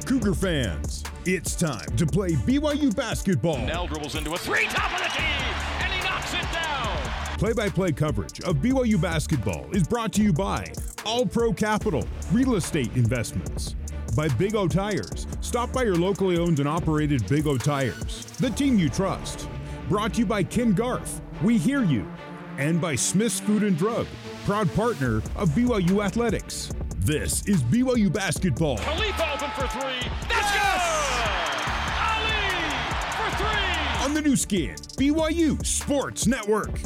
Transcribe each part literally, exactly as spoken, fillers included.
Cougar fans, it's time to play B Y U basketball. Nell dribbles into a three, top of the key, and he knocks it down. Play-by-play coverage of B Y U basketball is brought to you by All Pro Capital, Real Estate Investments. By Big O Tires. Stop by your locally owned and operated Big O Tires, the team you trust. Brought to you by Ken Garth, we hear you. And by Smith's Food and Drug, proud partner of B Y U Athletics. This is B Y U basketball. Khalifa open for three. That's yes! good! Ali for three! On the new skin, B Y U Sports Network.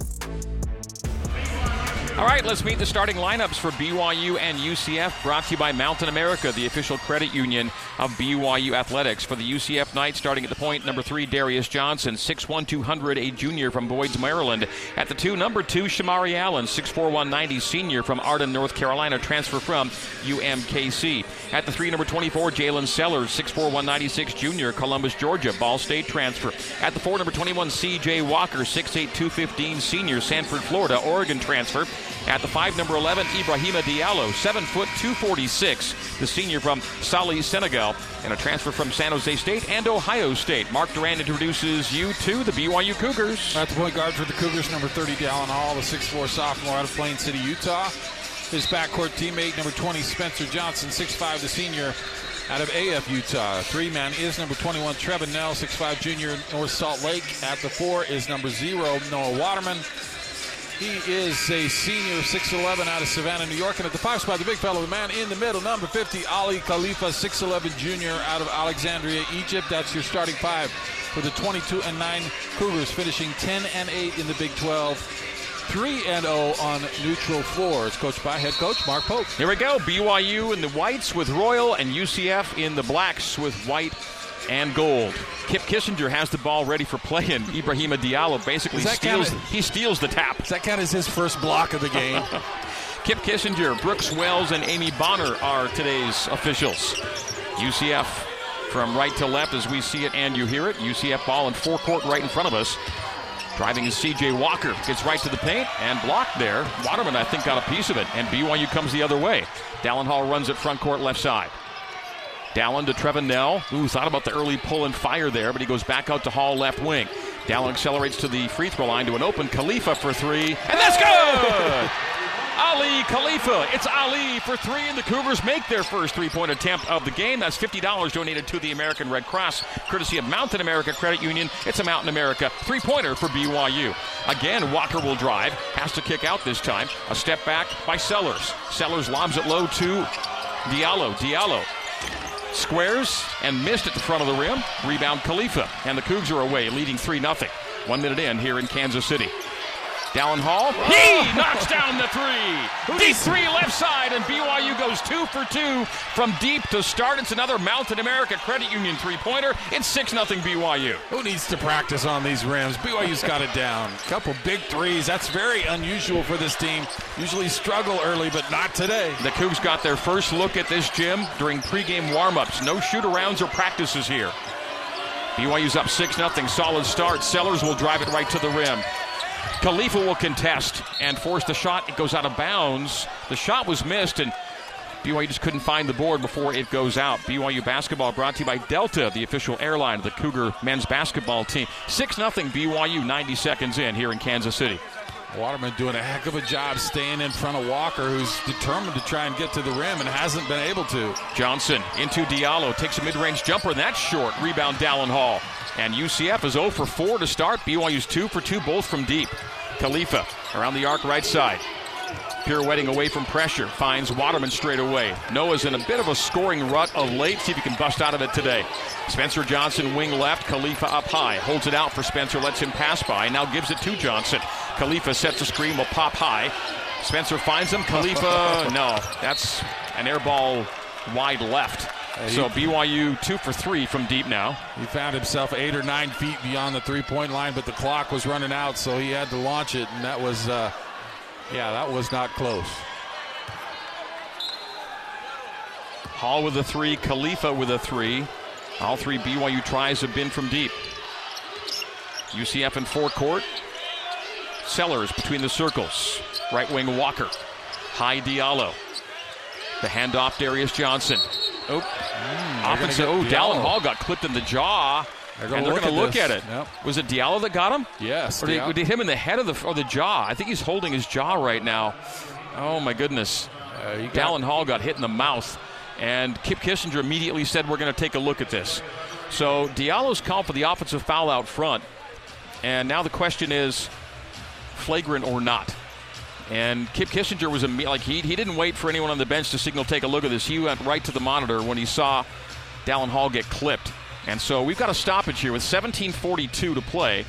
All right, let's meet the starting lineups for B Y U and U C F, brought to you by Mountain America, the official credit union of B Y U Athletics. For the U C F Knights, starting at the point, number three, Darius Johnson, six one, two hundred, a junior from Boyd's, Maryland. At the two, number two, Shamari Allen, six four, one ninety, senior from Arden, North Carolina, transfer from U M K C. At the three, number twenty-four, Jalen Sellers, six four, one ninety-six, junior, Columbus, Georgia, Ball State transfer. At the four, number twenty-one, C J Walker, six eight, two fifteen, senior, Sanford, Florida, Oregon transfer. At the five, number eleven, Ibrahima Diallo, seven foot, two forty-six, the senior from Sali, Senegal, and a transfer from San Jose State and Ohio State. Mark Durant introduces you to the B Y U Cougars. At the point guard for the Cougars, number thirty, Dallin Hall, the six four sophomore out of Plain City, Utah. His backcourt teammate, number twenty, Spencer Johnson, six five, the senior out of A F, Utah. Three-man is number twenty-one, Trevin Nell, six five, junior, North Salt Lake. At the four is number zero, Noah Waterman. He is a senior, six eleven, out of Savannah, New York. And at the five spot, the big fellow, the man in the middle, number fifty, Ali Khalifa, six eleven, junior, out of Alexandria, Egypt. That's your starting five for the twenty-two and nine Cougars, finishing ten and eight in the Big twelve. three and oh on neutral floors. Coached by head coach Mark Pope. Here we go. B Y U in the whites with Royal, and U C F in the blacks with white and gold. Kip Kissinger has the ball ready for play, and Ibrahima Diallo basically steals. Kinda, he steals the tap. Does that count as his first block of the game? Kip Kissinger, Brooks Wells, and Amy Bonner are today's officials. U C F from right to left as we see it and you hear it. U C F ball in forecourt right in front of us. Driving is C J Walker. Gets right to the paint and blocked there. Waterman, I think, got a piece of it, and B Y U comes the other way. Dallin Hall runs it front court left side. Dallin to Trevin Nell. Ooh, thought about the early pull and fire there, but he goes back out to Hall left wing. Dallin accelerates to the free throw line to an open Khalifa for three, and that's good! Ali Khalifa. It's Ali for three, and the Cougars make their first three-point attempt of the game. That's fifty dollars donated to the American Red Cross, courtesy of Mountain America Credit Union. It's a Mountain America three-pointer for B Y U. Again, Walker will drive, has to kick out this time. A step back by Sellers. Sellers lobs it low to Diallo. Diallo squares and missed at the front of the rim. Rebound Khalifa, and the Cougs are away, leading three nothing. One minute in here in Kansas City. Dallin Hall, he knocks down the three. Deep three left side, and B Y U goes two for two from deep to start. It's another Mountain America Credit Union three-pointer. It's six nothing B Y U. Who needs to practice on these rims? B Y U's got it down. A couple big threes. That's very unusual for this team. Usually struggle early, but not today. The Cougs got their first look at this gym during pregame warm-ups. No shoot-arounds or practices here. B Y U's up six nothing. Solid start. Sellers will drive it right to the rim. Khalifa will contest and force the shot. It goes out of bounds. The shot was missed, and B Y U just couldn't find the board before it goes out. B Y U basketball brought to you by Delta, the official airline of the Cougar men's basketball team. six nothing B Y U, ninety seconds in here in Kansas City. Waterman doing a heck of a job staying in front of Walker, who's determined to try and get to the rim and hasn't been able to. Johnson into Diallo, takes a mid-range jumper, and that's short. Rebound Dallin Hall. And U C F is zero for four to start. B Y U's two for two, both from deep. Khalifa around the arc right side. Pirouetting away from pressure. Finds Waterman straight away. Noah's in a bit of a scoring rut of late. See if he can bust out of it today. Spencer Johnson, wing left. Khalifa up high. Holds it out for Spencer. Lets him pass by. Now gives it to Johnson. Khalifa sets a screen. Will pop high. Spencer finds him. Khalifa, no. That's an air ball wide left. So B Y U two for three from deep now. He found himself eight or nine feet beyond the three-point line, but the clock was running out, so he had to launch it, and that was, uh, yeah, that was not close. Hall with a three, Khalifa with a three. All three B Y U tries have been from deep. U C F in forecourt. Sellers between the circles. Right wing Walker. High Diallo. The handoff Darius Johnson. Oh, Mm, offensive. Oh, Dallin Hall got clipped in the jaw. They're and they're going to look at, at it. Yep. Was it Diallo that got him? Yes. Or did, did him in the head of the or the jaw? I think he's holding his jaw right now. Oh, my goodness. Uh, got, Dallin Hall got hit in the mouth. And Kip Kissinger immediately said, we're going to take a look at this. So Diallo's called for the offensive foul out front. And now the question is, flagrant or not? And Kip Kissinger was imme- like he he didn't wait for anyone on the bench to signal take a look at this. He went right to the monitor when he saw Dallin Hall get clipped. And so we've got a stoppage here with seventeen forty-two to play.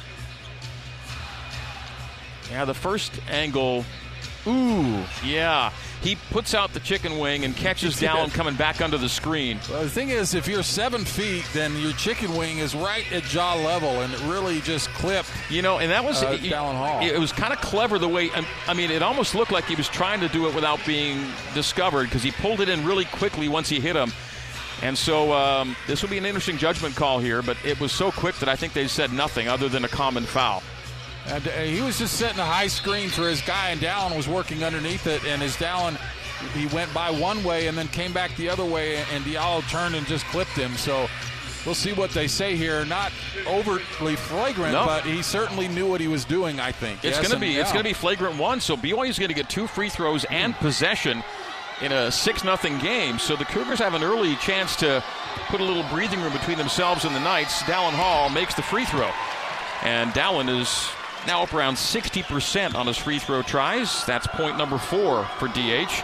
Yeah, the first angle. Ooh, yeah. He puts out the chicken wing and catches Dallin coming back under the screen. Well, the thing is, if you're seven feet, then your chicken wing is right at jaw level, and it really just clipped. You know, and that was uh, it, Dallin Hall. It was kind of clever the way. I mean, it almost looked like he was trying to do it without being discovered because he pulled it in really quickly once he hit him. And so um, this will be an interesting judgment call here, but it was so quick that I think they said nothing other than a common foul. And uh, he was just setting a high screen for his guy, and Dallin was working underneath it. And his Dallin, he went by one way and then came back the other way, and Diallo turned and just clipped him. So we'll see what they say here. Not overtly flagrant, no. but he certainly knew what he was doing, I think. It's yes, going to be yeah. it's going to be flagrant one. So B Y U is going to get two free throws and possession in a six nothing game. So the Cougars have an early chance to put a little breathing room between themselves and the Knights. Dallin Hall makes the free throw. And Dallin is now up around sixty percent on his free throw tries. That's point number four for D H.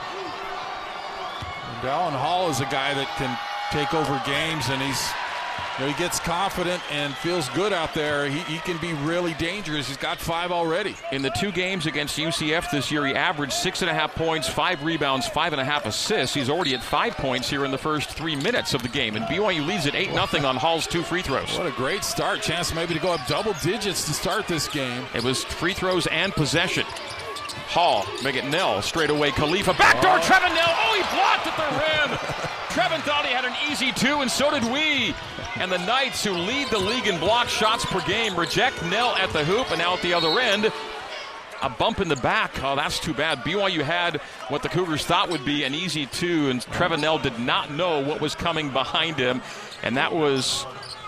Dallin Hall is a guy that can take over games, and he's you know, he gets confident and feels good out there. He, he can be really dangerous. He's got five already. In the two games against U C F this year, he averaged six and a half points, five rebounds, five and a half assists. He's already at five points here in the first three minutes of the game. And B Y U leads at eight nothing on Hall's two free throws. What a great start. Chance maybe to go up double digits to start this game. It was free throws and possession. Hall, make it Nell, straight away Khalifa. Backdoor, oh. Trevin Nell. Oh, he blocked at the rim. Trevin thought he had an easy two, and so did we. And the Knights, who lead the league in block shots per game, reject Nell at the hoop, and now at the other end, a bump in the back. Oh, that's too bad. B Y U had what the Cougars thought would be an easy two, and Trevin Nell did not know what was coming behind him, and that was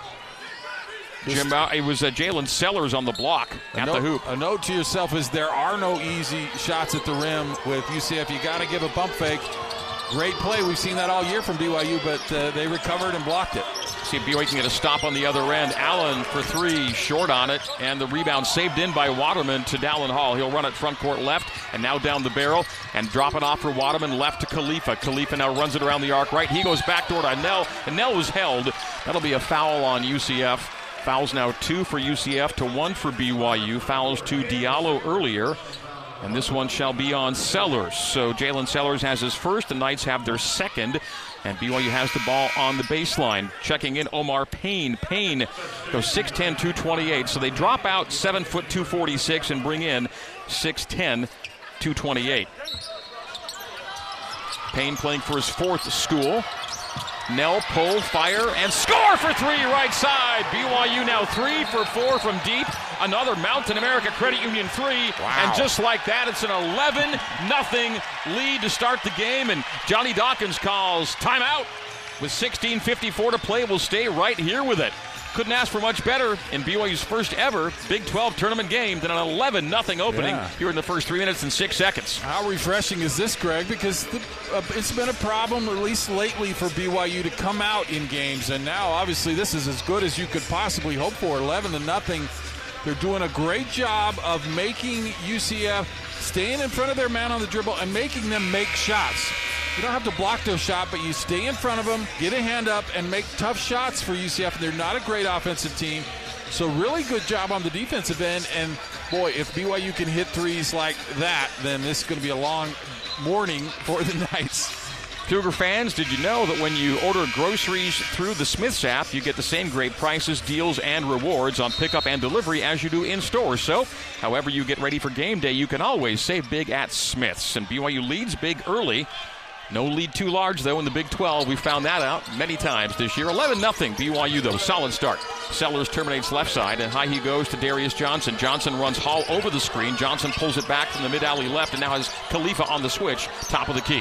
Jim, uh, it was uh, Jalen Sellers on the block at note, the hoop. A note to yourself is there are no easy shots at the rim with U C F. You got to give a pump fake. Great play. We've seen that all year from B Y U, but uh, they recovered and blocked it. See if B Y U can get a stop on the other end. Allen for three, short on it, and the rebound saved in by Waterman to Dallin Hall. He'll run it front court left, and now down the barrel, and drop it off for Waterman left to Khalifa. Khalifa now runs it around the arc right. He goes backdoor to Nell, and Nell was held. That'll be a foul on U C F. Fouls now two for U C F to one for B Y U. Fouls to Diallo earlier. And this one shall be on Sellers. So Jalen Sellers has his first. The Knights have their second. And B Y U has the ball on the baseline. Checking in Omar Payne. Payne goes six ten, two twenty-eight. So they drop out seven foot two forty-six and bring in six ten, two twenty-eight. Payne playing for his fourth school. Nell pull, fire, and score for three right side. B Y U now three for four from deep. Another Mountain America Credit Union three. Wow. And just like that, it's an eleven nothing lead to start the game. And Johnny Dawkins calls timeout with sixteen fifty-four to play. We'll stay right here with it. Couldn't ask for much better in B Y U's first ever Big twelve tournament game than an eleven nothing opening yeah. here in the first three minutes and six seconds. How refreshing is this, Greg? Because the, uh, it's been a problem, at least lately, for B Y U to come out in games. And now, obviously, this is as good as you could possibly hope for. eleven to nothing. They're doing a great job of making U C F staying in front of their man on the dribble and making them make shots. You don't have to block their shot, but you stay in front of them, get a hand up, and make tough shots for U C F. They're not a great offensive team. So really good job on the defensive end. And, boy, if B Y U can hit threes like that, then this is going to be a long morning for the Knights. Cougar fans, did you know that when you order groceries through the Smith's app, you get the same great prices, deals, and rewards on pickup and delivery as you do in store? So, however you get ready for game day, you can always save big at Smith's. And B Y U leads big early. No lead too large, though, in the Big twelve. We found that out many times this year. eleven nothing B Y U, though. Solid start. Sellers terminates left side, and high he goes to Darius Johnson. Johnson runs Hall over the screen. Johnson pulls it back from the mid-alley left, and now has Khalifa on the switch, top of the key.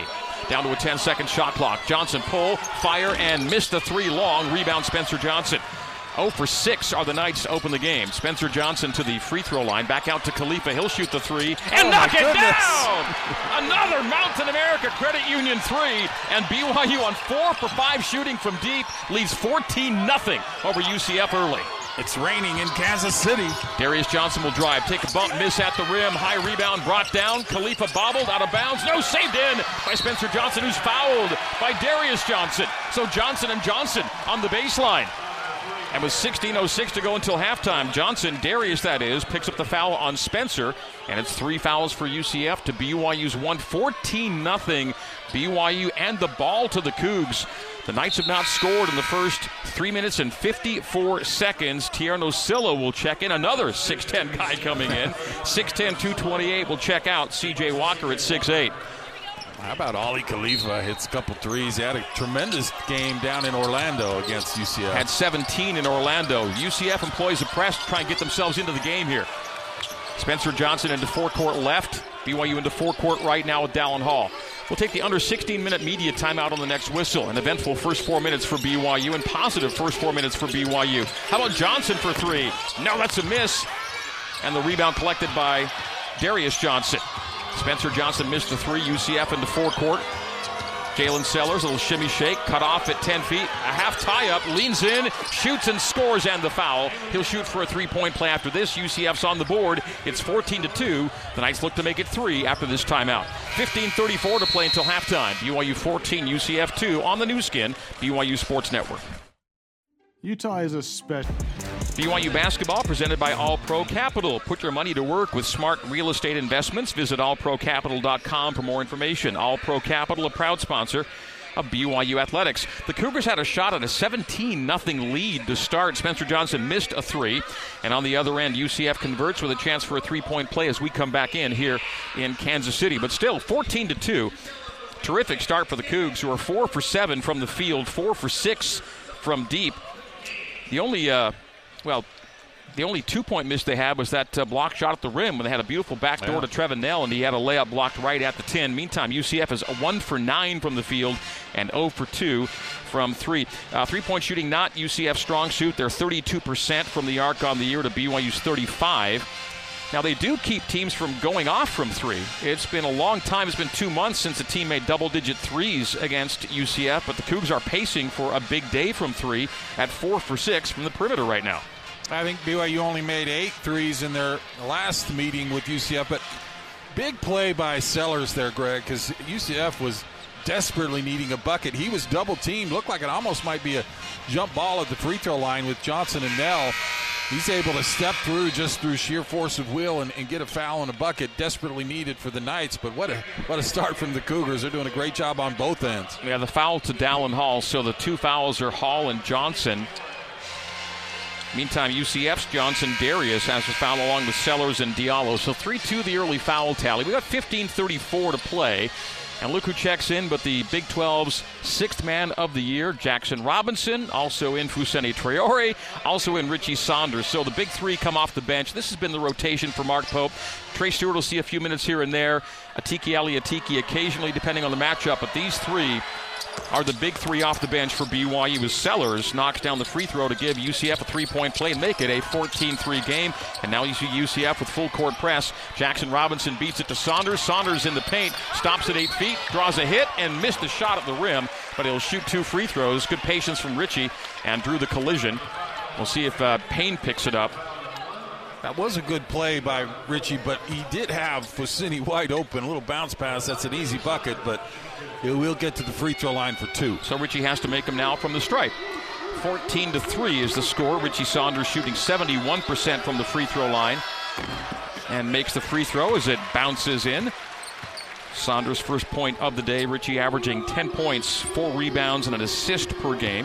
Down to a ten-second shot clock. Johnson pull, fire, and missed the three long. Rebound Spencer Johnson. oh for six are the Knights to open the game. Spencer Johnson to the free throw line. Back out to Khalifa. He'll shoot the three and oh knock it goodness. down. Another Mountain America Credit Union three. And B Y U on four for five shooting from deep leads fourteen nothing over U C F early. It's raining in Kansas City. Darius Johnson will drive, take a bump, miss at the rim. High rebound brought down. Khalifa bobbled out of bounds. No, saved in by Spencer Johnson, who's fouled by Darius Johnson. So Johnson and Johnson on the baseline. And with sixteen oh six to go until halftime, Johnson, Darius that is, picks up the foul on Spencer. And it's three fouls for U C F to B Y U's one. fourteen nothing B Y U and the ball to the Cougs. The Knights have not scored in the first three minutes and fifty-four seconds. Tierno Silva will check in. Another six ten guy coming in. six ten, two twenty-eight will check out. C J Walker at six eight. How about Ali Khalifa hits a couple threes? He had a tremendous game down in Orlando against U C F. Had seventeen in Orlando. U C F employs a press to try and get themselves into the game here. Spencer Johnson into forecourt left. B Y U into forecourt right now with Dallin Hall. We'll take the under sixteen-minute media timeout on the next whistle. An eventful first four minutes for B Y U and positive first four minutes for B Y U. How about Johnson for three? No, that's a miss. And the rebound collected by Darius Johnson. Spencer Johnson missed the three. U C F into forecourt. Jalen Sellers, a little shimmy shake, cut off at ten feet. A half tie-up, leans in, shoots and scores, and the foul. He'll shoot for a three-point play after this. U C F's on the board. It's fourteen to two. The Knights look to make it three after this timeout. fifteen thirty-four to play until halftime. B Y U fourteen, U C F two on the new skin, B Y U Sports Network. Utah is a special. B Y U basketball presented by All Pro Capital. Put your money to work with smart real estate investments. Visit all pro capital dot com for more information. All Pro Capital, a proud sponsor of B Y U athletics. The Cougars had a shot at a seventeen nothing lead to start. Spencer Johnson missed a three. And on the other end, U C F converts with a chance for a three-point play as we come back in here in Kansas City. But still, fourteen to two. Terrific start for the Cougs, who are four for seven from the field, four for six from deep. The only, uh, well, the only two-point miss they had was that uh, block shot at the rim when they had a beautiful backdoor yeah. to Trevin Knell, and he had a layup blocked right at the ten. Meantime, U C F is one for nine from the field and zero for two from three. Uh, three-point shooting not U C F's strong suit. They're thirty-two percent from the arc on the year to B Y U's thirty-five. Now, they do keep teams from going off from three. It's been a long time. It's been two months since a team made double-digit threes against U C F, but the Cougs are pacing for a big day from three at four for six from the perimeter right now. I think B Y U only made eight threes in their last meeting with U C F, but big play by Sellers there, Greg, because U C F was desperately needing a bucket. He was double-teamed. Looked like it almost might be a jump ball at the free throw line with Johnson and Knell. He's able to step through just through sheer force of will and, and get a foul and a bucket desperately needed for the Knights. But what a what a start from the Cougars. They're doing a great job on both ends. Yeah, the foul to Dallin Hall. So the two fouls are Hall and Johnson. Meantime, U C F's Johnson Darius has a foul along with Sellers and Diallo. So three two the early foul tally. We got fifteen thirty-four to play. And look who checks in, but the Big twelve's sixth man of the year, Jackson Robinson, also in Fousseyni Traore, also in Richie Saunders. So the big three come off the bench. This has been the rotation for Mark Pope. Trey Stewart will see a few minutes here and there. Atiki Ali Atiki occasionally, depending on the matchup. But these three are the big three off the bench for B Y U as Sellers knocks down the free throw to give U C F a three-point play and make it a fourteen three game. And now you see U C F with full court press. Jackson Robinson beats it to Saunders. Saunders in the paint, stops at eight feet, draws a hit, and missed a shot at the rim. But he'll shoot two free throws. Good patience from Richie and drew the collision. We'll see if uh, Payne picks it up. That was a good play by Richie, but he did have Fousseyni wide open. A little bounce pass. That's an easy bucket, but it will get to the free throw line for two. So Richie has to make them now from the stripe. fourteen to three is the score. Richie Saunders shooting seventy-one percent from the free throw line and makes the free throw as it bounces in. Saunders' first point of the day. Richie averaging ten points, four rebounds, and an assist per game.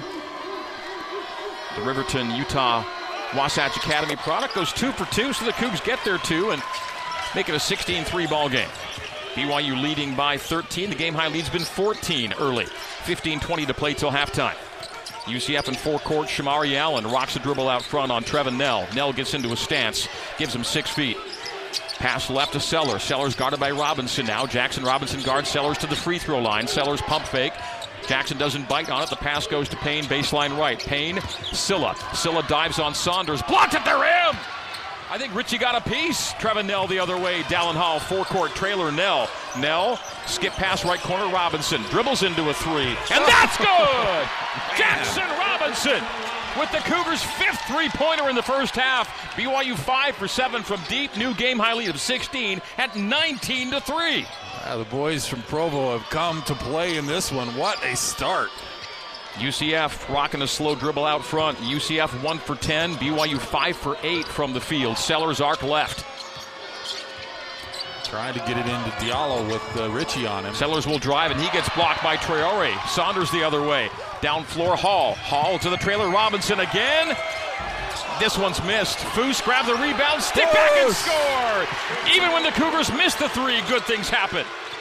The Riverton, Utah Wasatch Academy product goes two for two, so the Cougs get their two and make it a sixteen three ball game. B Y U leading by thirteen. The game-high lead's been fourteen early. fifteen twenty to play till halftime. U C F in forecourt. Shamari Allen rocks a dribble out front on Trevin Knell. Knell gets into a stance, gives him six feet. Pass left to Sellers. Sellers guarded by Robinson now. Jackson Robinson guards Sellers to the free throw line. Sellers pump fake. Jackson doesn't bite on it. The pass goes to Payne, baseline right. Payne, Silla. Silla dives on Saunders. Blocked at the rim! I think Richie got a piece. Trevin Knell the other way. Dallin Hall, four-court trailer. Knell. Knell, skip pass right corner. Robinson dribbles into a three. And that's good! Jackson Robinson with the Cougars' fifth three-pointer in the first half. B Y U five for seven from deep. New game-high lead of sixteen at nineteen to three. Yeah, the boys from Provo have come to play in this one. What a start. U C F rocking a slow dribble out front. U C F one for ten. B Y U five for eight from the field. Sellers arc left. Trying to get it into Diallo with uh, Richie on him. Sellers will drive, and he gets blocked by Traore. Saunders the other way. Down floor, Hall. Hall to the trailer. Robinson again. This one's missed. Foose grabbed the rebound, stick back and score. Even when the Cougars missed the three, good things happen.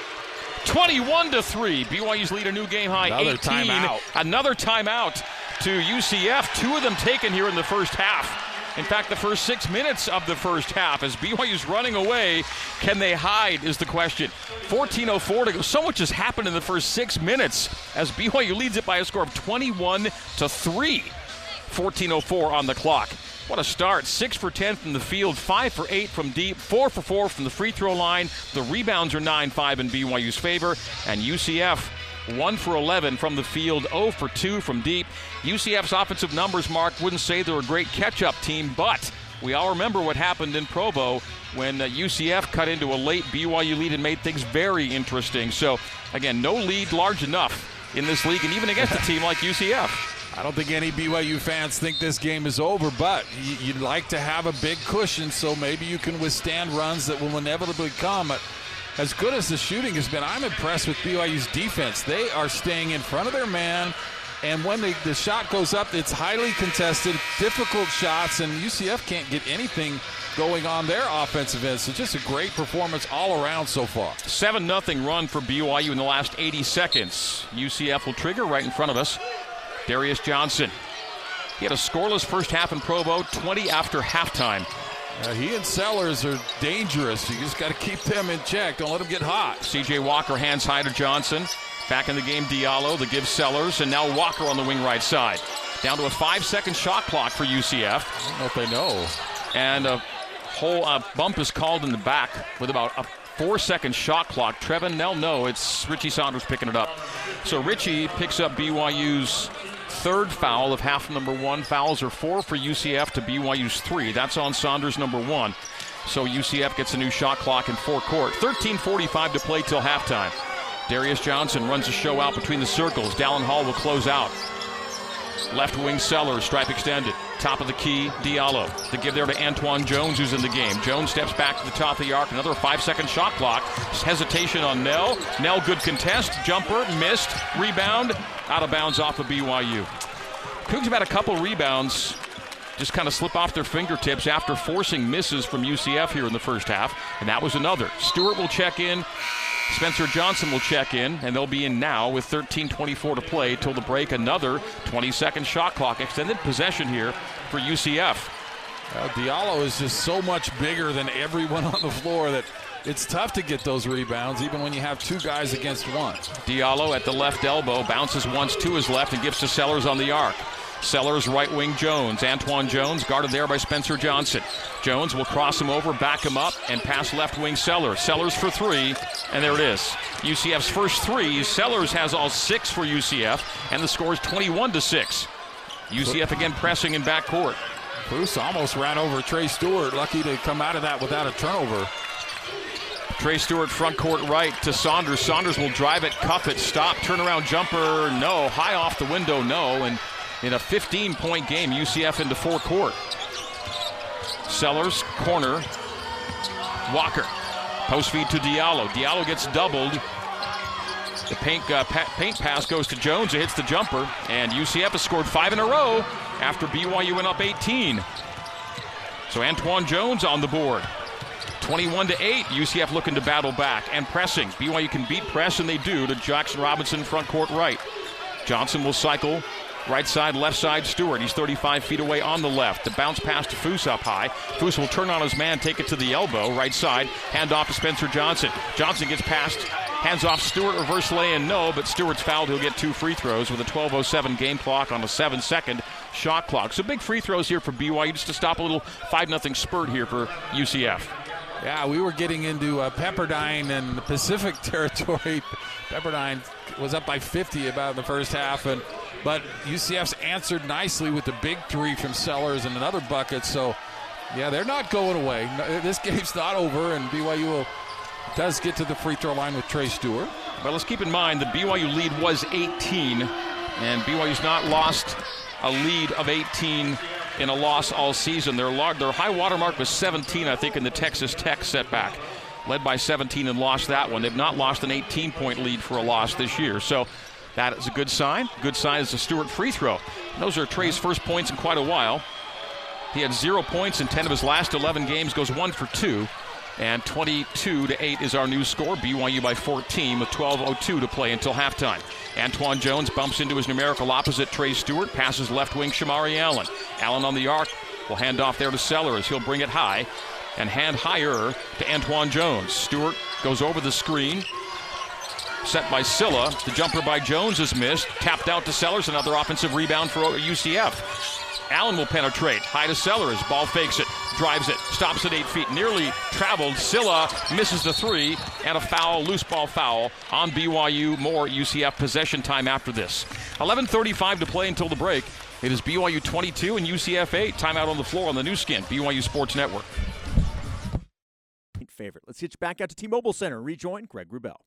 twenty-one to three. B Y U's lead a new game high. Another eighteen. timeout. Another timeout to U C F. Two of them taken here in the first half. In fact, the first six minutes of the first half as B Y U's running away. Can they hide is the question. fourteen oh four to go. So much has happened in the first six minutes as B Y U leads it by a score of twenty-one to three. fourteen oh four on the clock. What a start. Six for ten from the field, five for eight from deep, four for four from the free throw line. The rebounds are nine five in B Y U's favor. And U C F, one for eleven from the field, zero for two from deep. U C F's offensive numbers, Mark, wouldn't say they're a great catch-up team, but we all remember what happened in Provo when uh, U C F cut into a late B Y U lead and made things very interesting. So, again, no lead large enough in this league, and even against a team like U C F. I don't think any B Y U fans think this game is over, but you'd like to have a big cushion so maybe you can withstand runs that will inevitably come. As good as the shooting has been, I'm impressed with B Y U's defense. They are staying in front of their man, and when they, the shot goes up, it's highly contested, difficult shots, and U C F can't get anything going on their offensive end. So just a great performance all around so far. seven nothing run for B Y U in the last eighty seconds. U C F will trigger right in front of us. Darius Johnson. He had a scoreless first half in Provo, twenty after halftime. Uh, he and Sellers are dangerous. You just got to keep them in check. Don't let them get hot. C J Walker hands high to Johnson. Back in the game, Diallo, the give Sellers, and now Walker on the wing right side. Down to a five-second shot clock for U C F. I don't know if they know. And a whole uh, bump is called in the back with about a four-second shot clock. Trevin Knell, no, it's Richie Saunders picking it up. So Richie picks up B Y U's third foul of half number one. Fouls are four for U C F to B Y U's three. That's on Saunders number one. So U C F gets a new shot clock in forecourt. thirteen forty-five to play till halftime. Darius Johnson runs a show out between the circles. Dallin Hall will close out. Left wing Sellers, stripe extended. Top of the key, Diallo. The give there to Antoine Jones, who's in the game. Jones steps back to the top of the arc. Another five-second shot clock. Hesitation on Knell. Knell, good contest. Jumper, missed. Rebound. Out of bounds off of B Y U. Cougs have had a couple rebounds just kind of slip off their fingertips after forcing misses from U C F here in the first half, and that was another. Stewart will check in. Spencer Johnson will check in, and they'll be in now with thirteen twenty-four to play till the break. Another twenty-second shot clock. Extended possession here for U C F. Well, Diallo is just so much bigger than everyone on the floor that it's tough to get those rebounds, even when you have two guys against one. Diallo at the left elbow, bounces once to his left and gives to Sellers on the arc. Sellers, right wing Jones. Antoine Jones guarded there by Spencer Johnson. Jones will cross him over, back him up, and pass left wing Sellers. Sellers for three, and there it is. U C F's first three. Sellers has all six for U C F, and the score is twenty-one to six. U C F again pressing in backcourt. Bruce almost ran over Trey Stewart. Lucky to come out of that without a turnover. Trey Stewart front court right to Saunders. Saunders will drive it, cuff it, stop, turnaround jumper, no. High off the window, no. And in a fifteen-point game, U C F into four court. Sellers, corner. Walker. Post feed to Diallo. Diallo gets doubled. The paint, uh, pa- paint pass goes to Jones. It hits the jumper. And U C F has scored five in a row after B Y U went up eighteen. So Antoine Jones on the board. twenty-one to eight. U C F looking to battle back and pressing. B Y U can beat press, and they do, to Jackson Robinson front court right. Johnson will cycle Right side, left side, Stewart. He's thirty-five feet away on the left. The bounce pass to Foose up high. Foose will turn on his man, take it to the elbow. Right side, hand off to Spencer Johnson. Johnson gets past, hands off Stewart, reverse lay-in, no, but Stewart's fouled. He'll get two free throws with a twelve oh seven game clock on a seven-second shot clock. So big free throws here for B Y U just to stop a little five nothing spurt here for U C F. Yeah, we were getting into uh, Pepperdine and Pacific territory. Pepperdine was up by fifty about in the first half, and but U C F's answered nicely with the big three from Sellers and another bucket. So, yeah, they're not going away. No, this game's not over, and B Y U will, does get to the free throw line with Trey Stewart. But let's keep in mind the B Y U lead was eighteen, and B Y U's not lost a lead of eighteen in a loss all season. Their, their high water mark was seventeen, I think, in the Texas Tech setback. Led by seventeen and lost that one. They've not lost an eighteen-point lead for a loss this year. So that is a good sign. Good sign is the Stewart free throw. Those are Trey's first points in quite a while. He had zero points in ten of his last eleven games, goes one for two. And twenty-two to eight is our new score. B Y U by fourteen with twelve oh two to play until halftime. Antoine Jones bumps into his numerical opposite, Trey Stewart. Passes left wing, Shamari Allen. Allen on the arc. Will hand off there to Sellers. He'll bring it high and hand higher to Antoine Jones. Stewart goes over the screen. Set by Silla. The jumper by Jones is missed. Tapped out to Sellers. Another offensive rebound for U C F. Allen will penetrate. High to Sellers. Ball fakes it. Drives it. Stops at eight feet. Nearly traveled. Silla misses the three. And a foul, loose ball foul on B Y U. More U C F possession time after this. eleven thirty-five to play until the break. It is B Y U twenty-two and U C F eight. Timeout on the floor on the new skin, B Y U Sports Network. Favorite. Let's get you back out to T-Mobile Center and rejoin Greg Wrubell.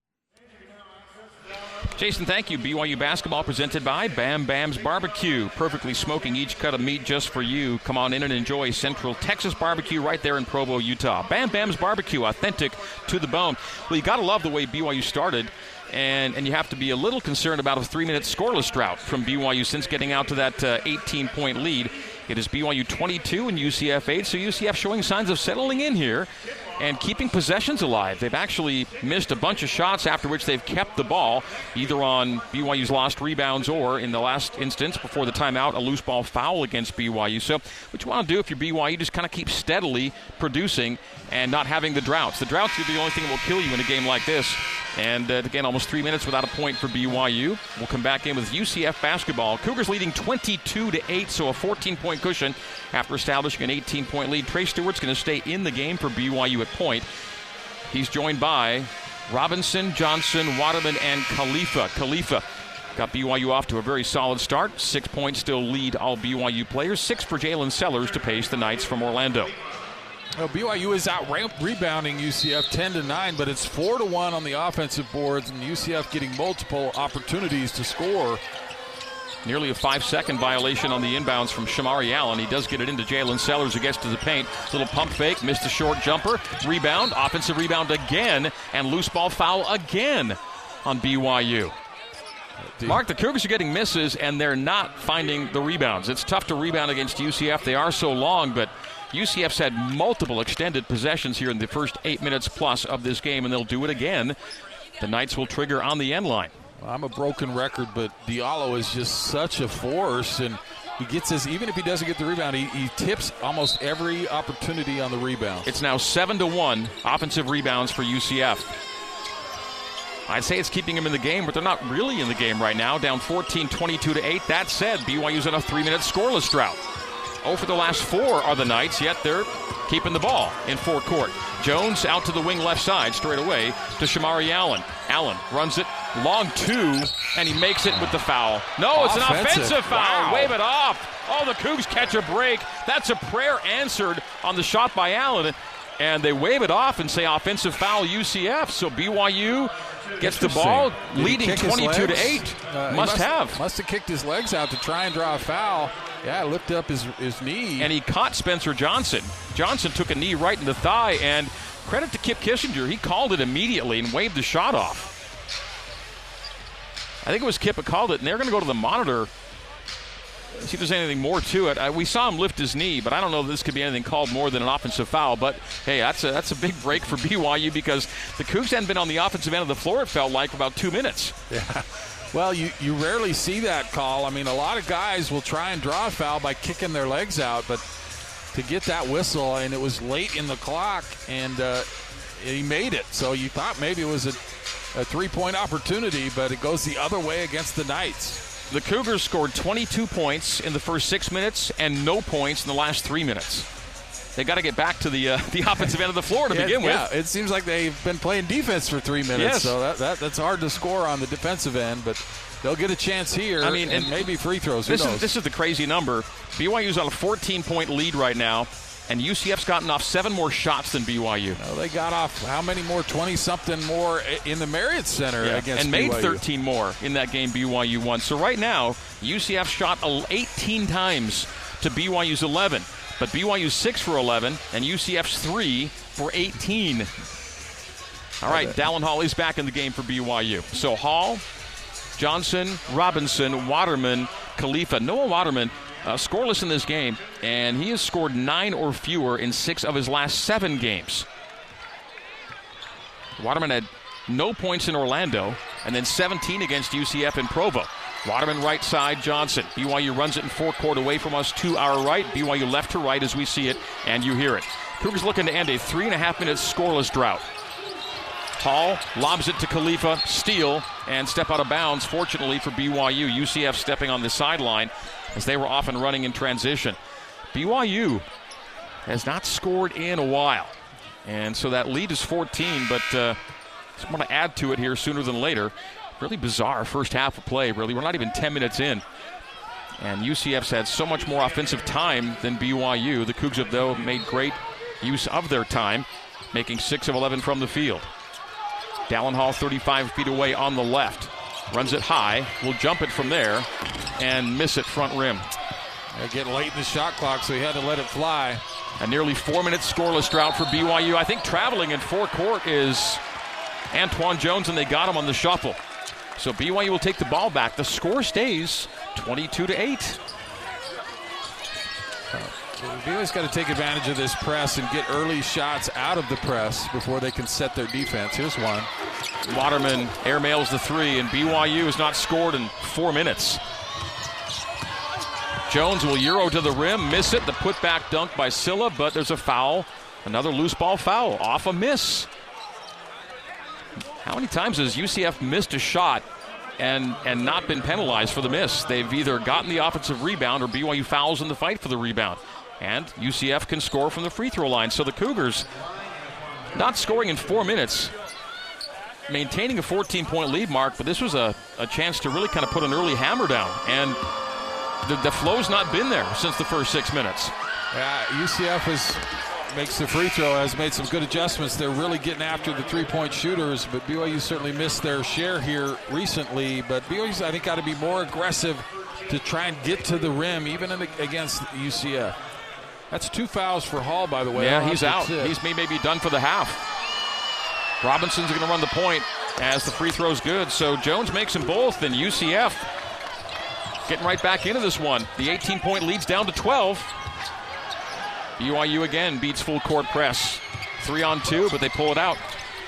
Jason, thank you. B Y U basketball presented by Bam Bam's Barbecue. Perfectly smoking each cut of meat just for you. Come on in and enjoy Central Texas barbecue right there in Provo, Utah. Bam Bam's Barbecue, authentic to the bone. Well, you got to love the way B Y U started, and, and you have to be a little concerned about a three-minute scoreless drought from B Y U since getting out to that uh, eighteen-point lead. It is B Y U twenty-two and U C F eight, so U C F showing signs of settling in here and keeping possessions alive. They've actually missed a bunch of shots, after which they've kept the ball, either on B Y U's lost rebounds or, in the last instance, before the timeout, a loose ball foul against B Y U. So what you want to do if you're B Y U, just kind of keep steadily producing and not having the droughts. The droughts are the only thing that will kill you in a game like this. And, uh, again, almost three minutes without a point for B Y U. We'll come back in with U C F basketball. Cougars leading twenty-two to eight, so a fourteen-point cushion after establishing an eighteen-point lead. Trey Stewart's going to stay in the game for B Y U at point. He's joined by Robinson, Johnson, Waterman, and Khalifa. Khalifa got B Y U off to a very solid start. Six points still lead all B Y U players. Six for Jalen Sellers to pace the Knights from Orlando. Well, B Y U is out rebounding U C F ten to nine, but it's four to one on the offensive boards, and U C F getting multiple opportunities to score. Nearly a five-second violation on the inbounds from Shamari Allen. He does get it into Jalen Sellers, who gets to the paint. Little pump fake, missed a short jumper. Rebound, offensive rebound again, and loose ball foul again on B Y U. Mark, the Cougars are getting misses, and they're not finding the rebounds. It's tough to rebound against U C F. They are so long, but U C F's had multiple extended possessions here in the first eight minutes plus of this game, and they'll do it again. The Knights will trigger on the end line. Well, I'm a broken record, but Diallo is just such a force, and he gets his, even if he doesn't get the rebound, he, he tips almost every opportunity on the rebound. It's now seven to one offensive rebounds for U C F. I'd say it's keeping them in the game, but they're not really in the game right now. Down fourteen, twenty-two to eight. That said, B Y U's in a three-minute scoreless drought. Oh, for the last four are the Knights, yet they're keeping the ball in forecourt. Jones out to the wing left side, straight away to Shamari Allen. Allen runs it, long two, and he makes it with the foul. No, it's offensive. An offensive foul. Wow. Wave it off. Oh, the Cougs catch a break. That's a prayer answered on the shot by Allen. And they wave it off and say offensive foul U C F. So B Y U gets the ball, leading twenty-two to eight. Uh, must, must have. Must have kicked his legs out to try and draw a foul. Yeah, lifted up his, his knee. And he caught Spencer Johnson. Johnson took a knee right in the thigh, and credit to Kip Kissinger. He called it immediately and waved the shot off. I think it was Kip that called it, and they're going to go to the monitor, see if there's anything more to it. I, we saw him lift his knee, but I don't know if this could be anything called more than an offensive foul. But, hey, that's a, that's a big break for B Y U because the Cougs hadn't been on the offensive end of the floor, it felt like, for about two minutes. Yeah. Well, you, you rarely see that call. I mean, a lot of guys will try and draw a foul by kicking their legs out, but to get that whistle, and it was late in the clock, and uh, he made it. So you thought maybe it was a, a three-point opportunity, but it goes the other way against the Knights. The Cougars scored twenty-two points in the first six minutes and no points in the last three minutes. They got to get back to the uh, the offensive end of the floor to yeah, begin yeah, with. It seems like they've been playing defense for three minutes, yes. so that, that that's hard to score on the defensive end, but they'll get a chance here. I mean, and, and maybe free throws. Who this knows? is this is the crazy number. B Y U's on a fourteen-point lead right now, and U C F's gotten off seven more shots than B Y U. Well, they got off how many more? twenty-something more in the Marriott Center yeah, against and B Y U. made thirteen more in that game B Y U won. So right now, U C F shot eighteen times to B Y U's eleven. But B Y U's six for eleven, and U C F's three for eighteen. All right, Dallin Hall is back in the game for B Y U. So Hall, Johnson, Robinson, Waterman, Khalifa. Noah Waterman uh, scoreless in this game, and he has scored nine or fewer in six of his last seven games. Waterman had no points in Orlando, and then seventeen against U C F in Provo. Waterman right side, Johnson. B Y U runs it in forecourt away from us to our right. B Y U left to right as we see it, and you hear it. Cougars looking to end a three and a half minute scoreless drought. Hall lobs it to Khalifa, steal, and step out of bounds, fortunately for B Y U. U C F stepping on the sideline as they were off and running in transition. B Y U has not scored in a while, and so that lead is fourteen, but uh, just want to add to it here sooner than later. Really bizarre first half of play, really. We're not even ten minutes in. And U C F's had so much more offensive time than B Y U. The Cougs have, though, made great use of their time, making six of eleven from the field. Dallin Hall thirty-five feet away on the left. Runs it high, will jump it from there, and miss it front rim. They're getting late in the shot clock, so he had to let it fly. A nearly four-minute scoreless drought for B Y U. I think traveling in forecourt is Antoine Jones, and they got him on the shuffle. So B Y U will take the ball back. The score stays twenty-two to eight. B Y U's got to take advantage of this press and get early shots out of the press before they can set their defense. Here's one. Waterman airmails the three, and B Y U has not scored in four minutes. Jones will Euro to the rim, miss it. The putback dunk by Silla, but there's a foul. Another loose ball foul off a miss. How many times has U C F missed a shot and and not been penalized for the miss? They've either gotten the offensive rebound or B Y U fouls in the fight for the rebound. And U C F can score from the free throw line. So the Cougars not scoring in four minutes, maintaining a fourteen-point lead, Mark, but this was a, a chance to really kind of put an early hammer down. And the, the flow's not been there since the first six minutes. Yeah, U C F has makes the free throw, has made some good adjustments. They're really getting after the three-point shooters, but B Y U certainly missed their share here recently. But B Y U's, I think, got to be more aggressive to try and get to the rim, even in the, against U C F. That's two fouls for Hall, by the way. Yeah, he's out. He's maybe done for the half. Robinson's going to run the point as the free throw's good. So Jones makes them both, and U C F getting right back into this one. The eighteen-point lead's down to twelve. B Y U again beats full court press. Three on two, but they pull it out.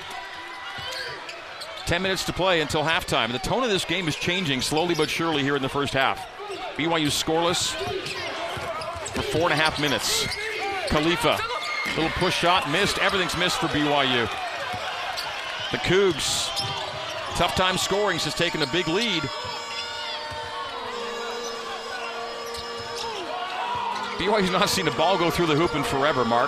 Ten minutes to play until halftime. The tone of this game is changing slowly but surely here in the first half. B Y U scoreless for four and a half minutes. Khalifa, little push shot, missed. Everything's missed for B Y U. The Cougs, tough time scoring, has taken a big lead. B Y U's not seen a ball go through the hoop in forever, Mark.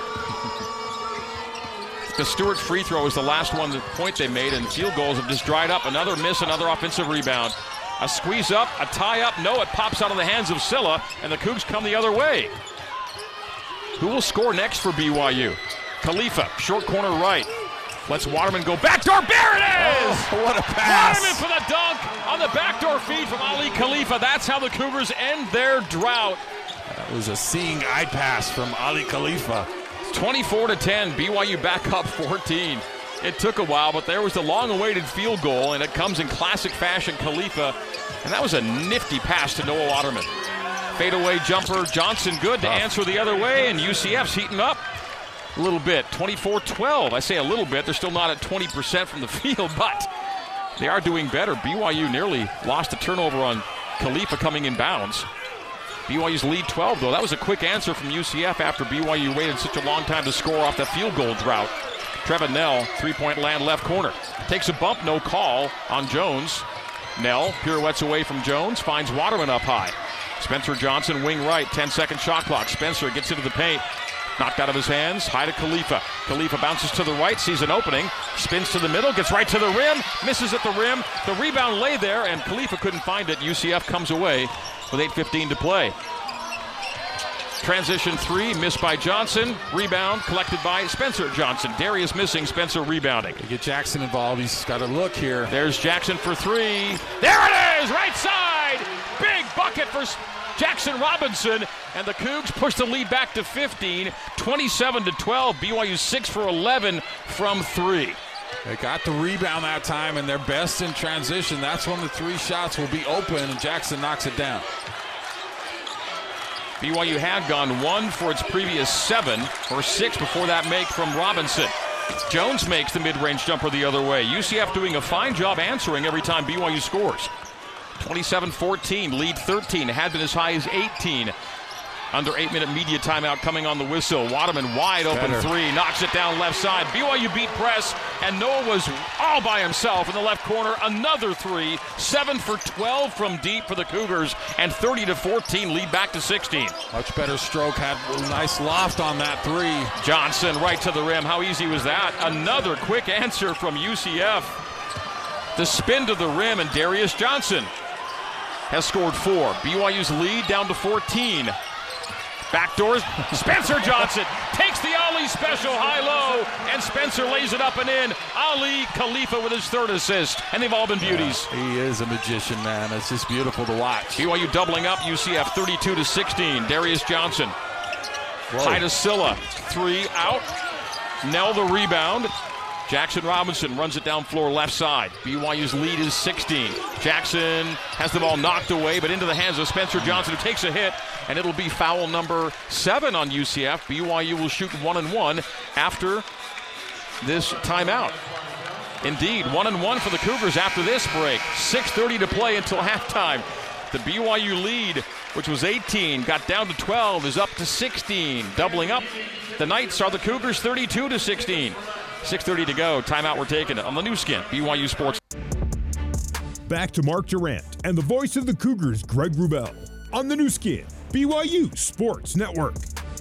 The Stewart free throw is the last one, the point they made, and field goals have just dried up. Another miss, another offensive rebound. A squeeze up, a tie up. No, it pops out of the hands of Silla, and the Cougs come the other way. Who will score next for B Y U? Khalifa, short corner right. Lets Waterman go backdoor. There it is! Oh, what a pass. Waterman for the dunk on the backdoor feed from Ali Khalifa. That's how the Cougars end their drought. That was a seeing eye pass from Ali Khalifa. twenty-four to ten, B Y U back up fourteen. It took a while, but there was the long-awaited field goal, and it comes in classic fashion, Khalifa. And that was a nifty pass to Noah Waterman. Fadeaway jumper, Johnson good to answer the other way, and U C F's heating up a little bit. twenty-four twelve. I say a little bit. They're still not at twenty percent from the field, but they are doing better. B Y U nearly lost a turnover on Khalifa coming in bounds. B Y U's lead twelve, though. That was a quick answer from U C F after B Y U waited such a long time to score off the field goal drought. Trevin Knell, three-point land left corner. Takes a bump, no call on Jones. Knell pirouettes away from Jones, finds Waterman up high. Spencer Johnson, wing right, ten-second shot clock. Spencer gets into the paint. Knocked out of his hands, high to Khalifa. Khalifa bounces to the right, sees an opening, spins to the middle, gets right to the rim, misses at the rim. The rebound lay there, and Khalifa couldn't find it. U C F comes away with eight fifteen to play. Transition three, missed by Johnson. Rebound collected by Spencer Johnson. Darius missing, Spencer rebounding. You get Jackson involved, he's got to look here. There's Jackson for three. There it is, right side. Big bucket for Jackson Robinson, and the Cougs push the lead back to fifteen, twenty-seven to twelve. B Y U six for eleven from three. They got the rebound that time, and they're best in transition. That's when the three shots will be open, and Jackson knocks it down. B Y U had gone one for its previous seven, or six before that make from Robinson. Jones makes the mid-range jumper the other way. U C F doing a fine job answering every time B Y U scores. twenty-seven fourteen, lead thirteen, had been as high as eighteen. Under eight-minute media timeout coming on the whistle. Waterman wide open Better. three, knocks it down left side. B Y U beat press, and Noah was all by himself in the left corner. Another three, seven for twelve from deep for the Cougars, and thirty to fourteen, lead back to sixteen. Much better stroke, had a nice loft on that three. Johnson right to the rim. How easy was that? Another quick answer from U C F. The spin to the rim, and Darius Johnson has scored four. B Y U's lead down to fourteen. Backdoors, Spencer Johnson takes the Ali special high-low, and Spencer lays it up and in. Ali Khalifa with his third assist, and they've all been beauties. Yeah, he is a magician, man. It's just beautiful to watch. B Y U doubling up, U C F thirty-two to sixteen. Darius Johnson. High to Silla, three out. Knell the rebound. Jackson Robinson runs it down floor left side. B Y U's lead is sixteen. Jackson has the ball knocked away, but into the hands of Spencer Johnson, who takes a hit, and it'll be foul number seven on U C F. B Y U will shoot one and one after this timeout. Indeed, one and one for the Cougars after this break. six thirty to play until halftime. The B Y U lead, which was eighteen, got down to twelve, is up to sixteen. Doubling up, the Knights are the Cougars thirty-two to sixteen. six thirty to go. Timeout we're taking on the new skin, B Y U Sports. Back to Mark Durant and the voice of the Cougars, Greg Wrubell, on the new skin, B Y U Sports Network.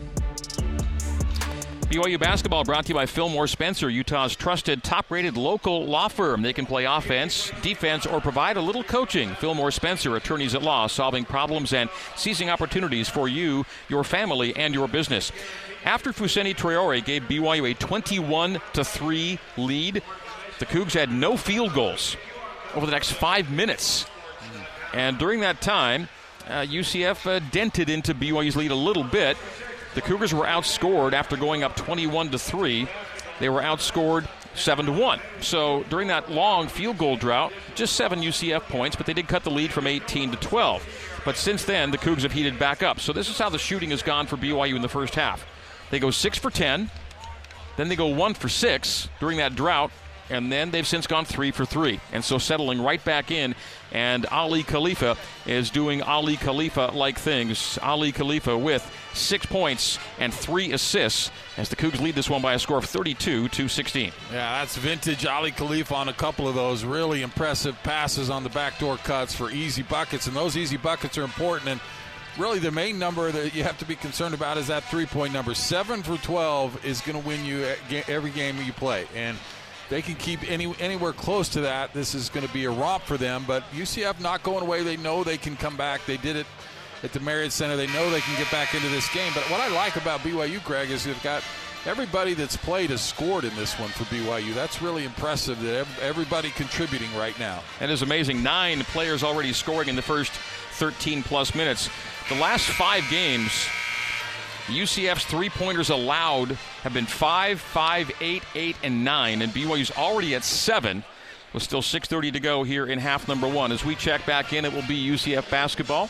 B Y U basketball brought to you by Fillmore Spencer, Utah's trusted, top-rated local law firm. They can play offense, defense, or provide a little coaching. Fillmore Spencer, attorneys at law, solving problems and seizing opportunities for you, your family, and your business. After Fousseyni Traore gave B Y U a twenty-one to three lead, the Cougs had no field goals over the next five minutes. And during that time, uh, U C F uh, dented into B Y U's lead a little bit. The Cougars were outscored after going up twenty-one to three. They were outscored seven to one. So during that long field goal drought, just seven U C F points, but they did cut the lead from eighteen to twelve. But since then, the Cougs have heated back up. So this is how the shooting has gone for B Y U in the first half. They go six for ten, then they go one for six during that drought, and then they've since gone three for three. And so settling right back in, and Ali Khalifa is doing Ali Khalifa-like things. Ali Khalifa with six points and three assists as the Cougs lead this one by a score of thirty-two to sixteen. Yeah, that's vintage Ali Khalifa on a couple of those really impressive passes on the backdoor cuts for easy buckets, and those easy buckets are important. And really, the main number that you have to be concerned about is that three-point number. seven for twelve is going to win you every game you play. And they can keep any anywhere close to that. This is going to be a romp for them. But U C F not going away. They know they can come back. They did it at the Marriott Center. They know they can get back into this game. But what I like about B Y U, Greg, is they've got everybody that's played has scored in this one for B Y U. That's really impressive that everybody contributing right now. It is amazing. Nine players already scoring in the first thirteen-plus minutes. The last five games, U C F's three-pointers allowed have been five, five, eight, eight, and nine, and B Y U's already at seven. With still six thirty to go here in half number one. As we check back in, it will be U C F basketball.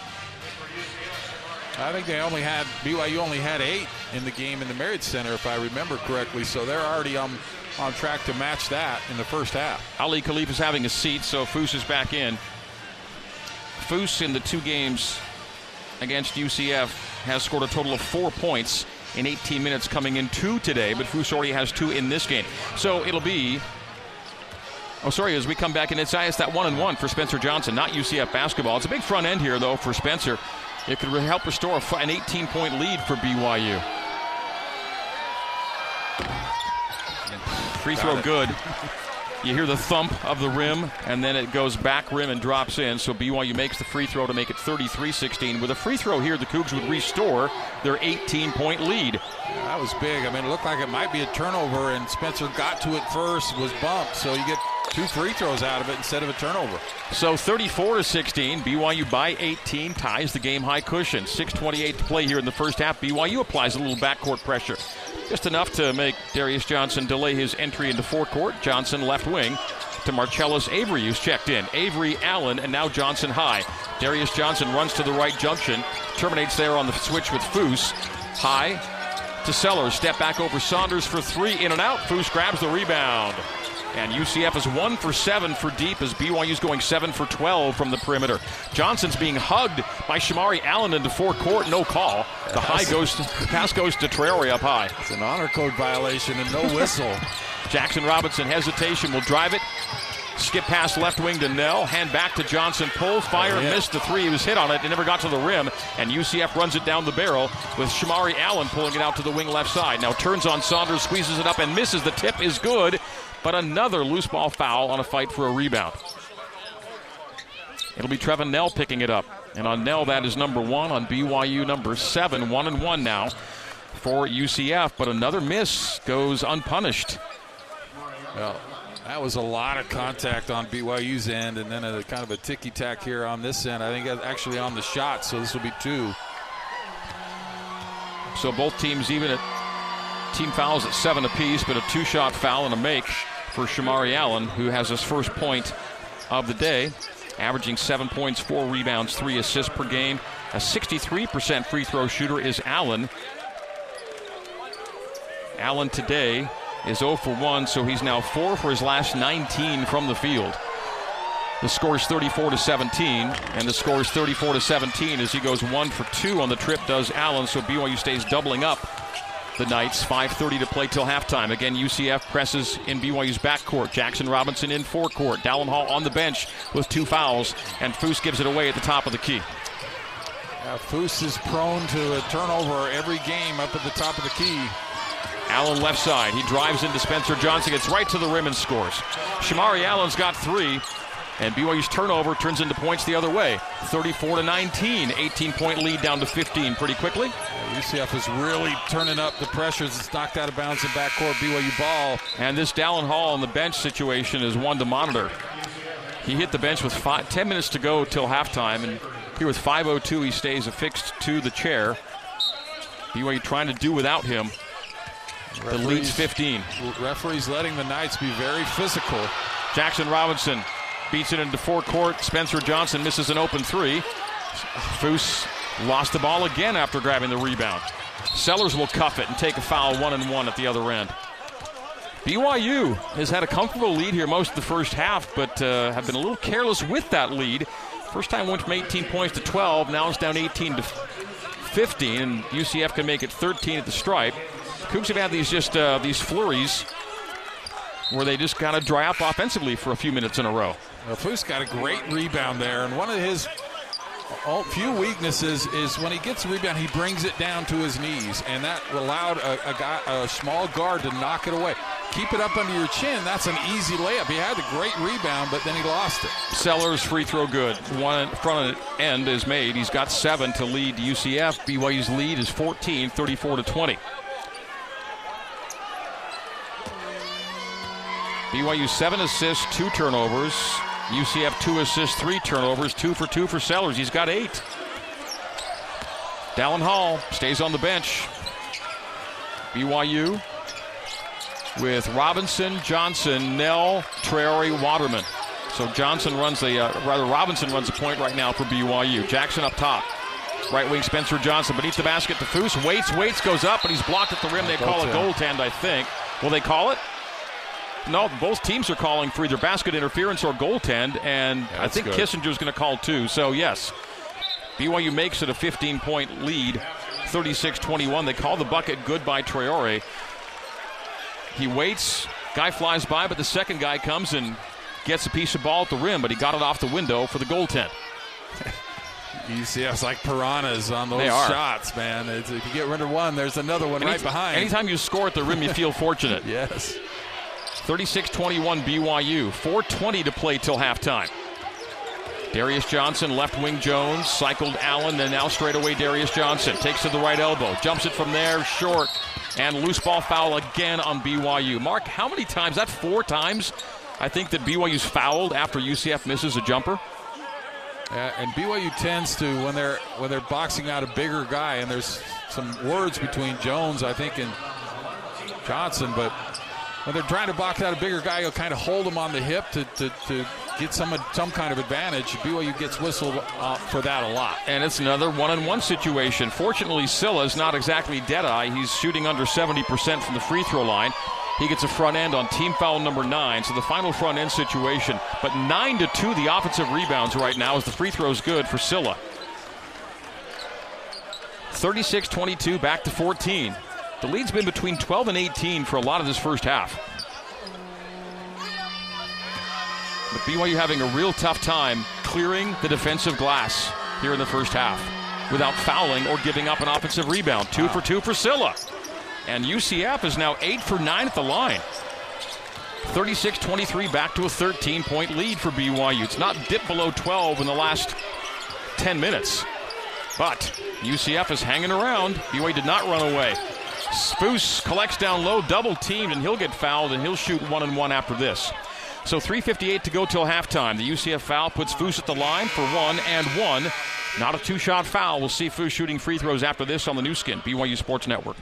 I think they only had, B Y U only had eight in the game in the Marriott Center, if I remember correctly, so they're already on on track to match that in the first half. Ali Khalif is having a seat, so Foose is back in. Foose in the two games against U C F has scored a total of four points in eighteen minutes, coming in two today, but Foose already has two in this game. So it'll be, oh sorry, as we come back, and it's, it's that one and one for Spencer Johnson, not U C F basketball. It's a big front end here, though, for Spencer. It could help restore an eighteen-point lead for B Y U. Free throw good. You hear the thump of the rim, and then it goes back rim and drops in. So B Y U makes the free throw to make it thirty-three sixteen. With a free throw here, the Cougs would restore their eighteen-point lead. Yeah, that was big. I mean, it looked like it might be a turnover, and Spencer got to it first, was bumped. So you get two free throws out of it instead of a turnover. So thirty-four to sixteen, B Y U by eighteen, ties the game-high cushion. six twenty-eight to play here in the first half. B Y U applies a little backcourt pressure. Just enough to make Darius Johnson delay his entry into forecourt. Johnson left wing to Marcellus Avery, who's checked in. Avery, Allen, and now Johnson high. Darius Johnson runs to the right junction, terminates there on the switch with Foose. High to Sellers, step back over Saunders for three, in and out. Foose grabs the rebound. And U C F is one for seven for deep as B Y U's going seven for twelve from the perimeter. Johnson's being hugged by Shamari Allen into forecourt, no call. The high goes to, pass goes to Traore up high. It's an honor code violation and no whistle. Jackson Robinson, hesitation, will drive it. Skip pass left wing to Nell. Hand back to Johnson. Pull, fire, yeah. missed the three. He was hit on it. It never got to the rim. And U C F runs it down the barrel with Shamari Allen pulling it out to the wing left side. Now turns on Saunders, squeezes it up and misses. The tip is good. But another loose ball foul on a fight for a rebound. It'll be Trevin Nell picking it up. And on Nell, that is number one. On B Y U, number seven. One and one now for U C F. But another miss goes unpunished. Well, that was a lot of contact on B Y U's end, and then a kind of a ticky-tack here on this end. I think actually on the shot, so this will be two. So both teams even at team fouls at seven apiece, but a two-shot foul and a make for Shamari Allen, who has his first point of the day, averaging seven points, four rebounds, three assists per game. A sixty-three percent free throw shooter is Allen. Allen today is zero for one, so he's now four for his last nineteen from the field. The score is thirty-four to seventeen, and the score is thirty-four to seventeen as he goes one for two on the trip, does Allen, so B Y U stays doubling up the Knights. five thirty to play till halftime. Again, U C F presses in B Y U's backcourt. Jackson Robinson in forecourt. Dallin Hall on the bench with two fouls, and Foose gives it away at the top of the key. Yeah, Foose is prone to a turnover every game up at the top of the key. Allen left side. He drives into Spencer Johnson, gets right to the rim and scores. Shamari Allen's got three, and B Y U's turnover turns into points the other way. thirty-four to nineteen, eighteen-point lead down to fifteen pretty quickly. Yeah, U C F is really turning up the pressures. It's knocked out of bounds in backcourt, B Y U ball. And this Dallin Hall on the bench situation is one to monitor. He hit the bench with five, ten minutes to go till halftime, and here with five oh two, he stays affixed to the chair. B Y U trying to do without him. The lead's fifteen. Referees letting the Knights be very physical. Jackson Robinson beats it into forecourt. Spencer Johnson misses an open three. Foose lost the ball again after grabbing the rebound. Sellers will cuff it and take a foul, one and one at the other end. B Y U has had a comfortable lead here most of the first half, but uh, have been a little careless with that lead. First time went from eighteen points to twelve. Now it's down eighteen to fifteen, and U C F can make it thirteen at the stripe. Cougs have had these just uh, these flurries where they just kind of dry up offensively for a few minutes in a row. Well, Foose got a great rebound there, and one of his few weaknesses is when he gets a rebound, he brings it down to his knees, and that allowed a, a, guy, a small guard to knock it away. Keep it up under your chin. That's an easy layup. He had a great rebound, but then he lost it. Sellers free throw good. One front end is made. He's got seven to lead U C F. B Y U's lead is fourteen, thirty-four to twenty. B Y U seven assists, two turnovers. U C F two assists, three turnovers, two for two for Sellers. He's got eight. Dallin Hall stays on the bench. B Y U with Robinson, Johnson, Nell, Traore, Waterman. So Johnson runs the, uh, rather Robinson runs the point right now for B Y U. Jackson up top. Right wing Spencer Johnson beneath the basket to Foose. Waits, waits, goes up, but he's blocked at the rim. They call a goaltend, I think. Will they call it? No, both teams are calling for either basket interference or goaltend, and yeah, I think good. Kissinger's going to call two. So, yes, B Y U makes it a fifteen-point lead, thirty-six twenty-one. They call the bucket good by Traore. He waits. Guy flies by, but the second guy comes and gets a piece of ball at the rim, but he got it off the window for the goaltend. U C F's like piranhas on those shots, man. It's, if you get rid of one, there's another one Any, right behind. Anytime you score at the rim, you feel fortunate. Yes. thirty-six twenty-one B Y U. four twenty to play till halftime. Darius Johnson, left wing Jones, cycled Allen, then now straight away Darius Johnson. Takes to the right elbow, jumps it from there, short, and loose ball foul again on B Y U. Mark, how many times? That four times, I think, that B Y U's fouled after U C F misses a jumper. Yeah, and B Y U tends to, when they're when they're boxing out a bigger guy, and there's some words between Jones, I think, and Johnson, but when they're trying to box out a bigger guy, you'll kind of hold him on the hip to, to, to get some some kind of advantage. B Y U gets whistled uh, for that a lot. And it's another one-on-one situation. Fortunately, Silla's not exactly dead-eye. He's shooting under seventy percent from the free throw line. He gets a front end on team foul number nine, so the final front end situation. But nine to two, the offensive rebounds right now as the free throw's good for Silla. thirty-six twenty-two, back to fourteen. The lead's been between twelve and eighteen for a lot of this first half. But B Y U having a real tough time clearing the defensive glass here in the first half without fouling or giving up an offensive rebound. Two for two for Silla. And U C F is now eight for nine at the line. thirty-six twenty-three, back to a thirteen-point lead for B Y U. It's not dipped below twelve in the last ten minutes. But U C F is hanging around. B Y U did not run away. Foose collects down low, double teamed, and he'll get fouled, and he'll shoot one and one after this. So three fifty-eight to go till halftime. The U C F foul puts Foose at the line for one and one. Not a two-shot foul. We'll see Foose shooting free throws after this on the new skin, B Y U Sports Network.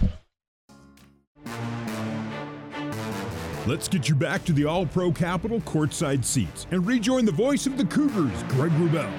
Let's get you back to the All-Pro Capital courtside seats and rejoin the voice of the Cougars, Greg Wrubell.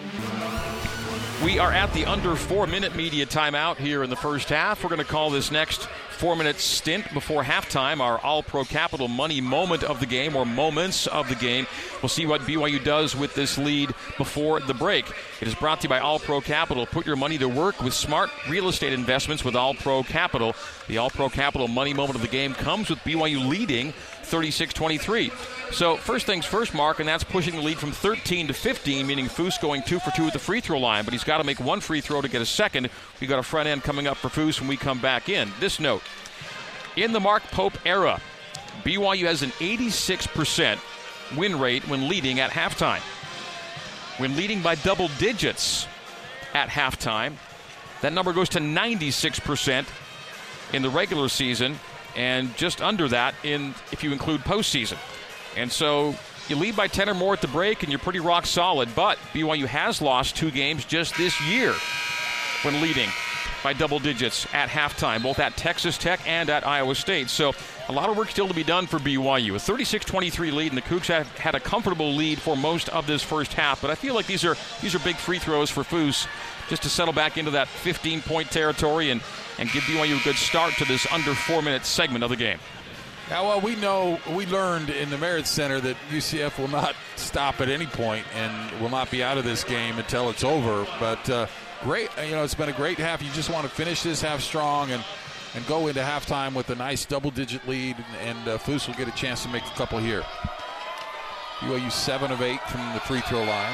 We are at the under four-minute media timeout here in the first half. We're going to call this next four-minute stint before halftime our All-Pro Capital money moment of the game, or moments of the game. We'll see what B Y U does with this lead before the break. It is brought to you by All-Pro Capital. Put your money to work with smart real estate investments with All-Pro Capital. The All-Pro Capital money moment of the game comes with B Y U leading thirty-six twenty-three. So first things first, Mark, and that's pushing the lead from thirteen to fifteen, meaning Foose going two for two at the free throw line, but he's got to make one free throw to get a second. We've got a front end coming up for Foose when we come back in. This note, in the Mark Pope era, B Y U has an eighty-six percent win rate when leading at halftime. When leading by double digits at halftime, that number goes to ninety-six percent in the regular season, and just under that in if you include postseason. And so you lead by ten or more at the break, and you're pretty rock solid. But B Y U has lost two games just this year when leading by double digits at halftime, both at Texas Tech and at Iowa State. So a lot of work still to be done for B Y U. A thirty-six twenty-three lead, and the Cougs have had a comfortable lead for most of this first half. But I feel like these are these are big free throws for Foose just to settle back into that fifteen-point territory and, and give B Y U a good start to this under four-minute segment of the game. Yeah, well, we know, we learned in the Merit Center that U C F will not stop at any point and will not be out of this game until it's over. But uh, great, you know, it's been a great half. You just want to finish this half strong and, and go into halftime with a nice double-digit lead, and, and uh, Foose will get a chance to make a couple here. B Y U seven of eight from the free throw line.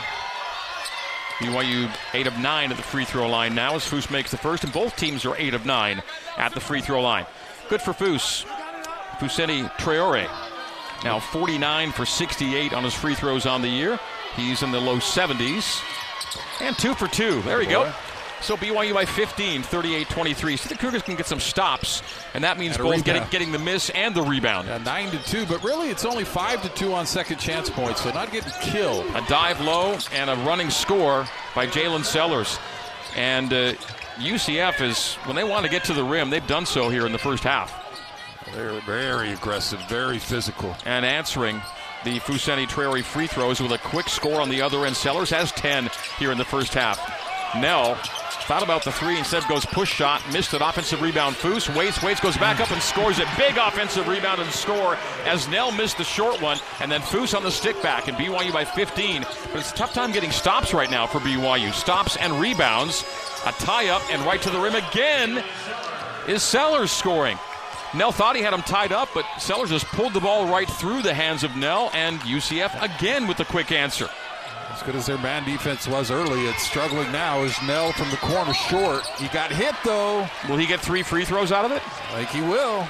B Y U eight of nine at the free throw line now as Foose makes the first, and both teams are eight of nine at the free throw line. Good for Foose. Fousseyni Traore, now forty-nine for sixty-eight on his free throws on the year. He's in the low seventies. And two for two. There you go. So B Y U by fifteen, thirty-eight twenty-three. So the Cougars can get some stops, and that means both getting, getting the miss and the rebound. Yeah, nine to two, but really it's only five to two on second chance points, so not getting killed. A dive low and a running score by Jalen Sellers. And uh, U C F is, when they want to get to the rim, they've done so here in the first half. They're very aggressive, very physical. And answering the Fousseyni Traore free throws with a quick score on the other end. Sellers has ten here in the first half. Nell Thought about the three, instead goes push shot, missed it, offensive rebound. Foose waits, waits, goes back up and scores it. Big offensive rebound and score as Nell missed the short one, and then Foose on the stick back, and B Y U by fifteen. But it's a tough time getting stops right now for B Y U. Stops and rebounds. A tie-up, and right to the rim again is Sellers scoring. Nell thought he had him tied up, but Sellers just pulled the ball right through the hands of Nell, and U C F again with the quick answer. As good as their man defense was early, it's struggling now as Nell from the corner short. He got hit, though. Will he get three free throws out of it? I think he will.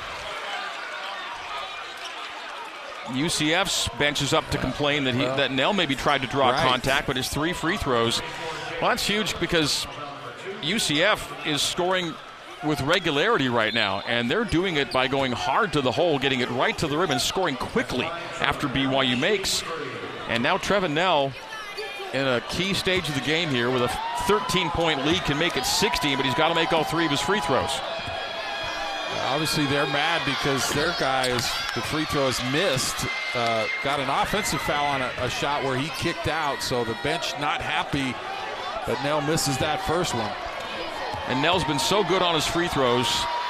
U C F's bench is up to complain that he well, that Nell maybe tried to draw right. contact, but his three free throws. Well, that's huge because U C F is scoring with regularity right now, and they're doing it by going hard to the hole, getting it right to the rim, and scoring quickly after B Y U makes. And now Trevin Nell, in a key stage of the game here with a thirteen-point lead, can make it sixteen, but he's got to make all three of his free throws. Obviously, they're mad because their guy, is, the free throw is missed, uh, got an offensive foul on a, a shot where he kicked out, so the bench not happy, but Nell misses that first one. And Nell's been so good on his free throws.